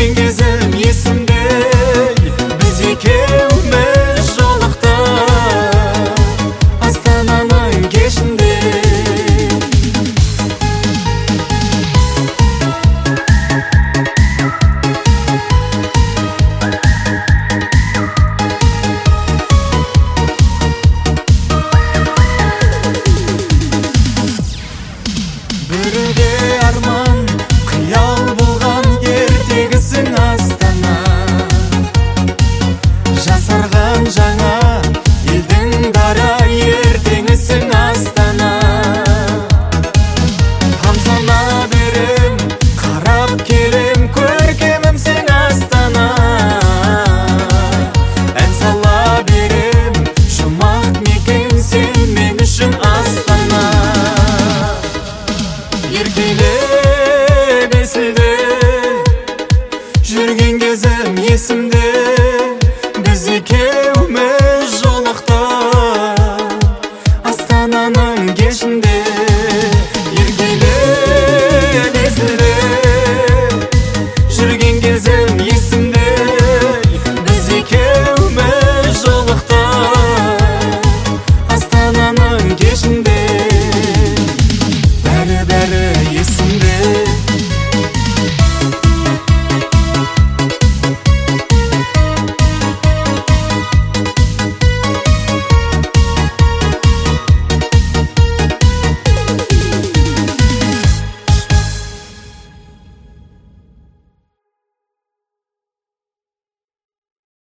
Жүрген кезім есімде, біз екеуміз жолықта Астананың кешінде. Бірге арман, қиял болған ертегісің Астана. Жасарған жаңа елдің дара ертеңісің Астана. Тамсана берем, қарап келем, көркемімсің Астана. Ән сала берем, жұмақ мекен сен мен үшін Астана. Еркелеп есілде, жүрген кезім есімде,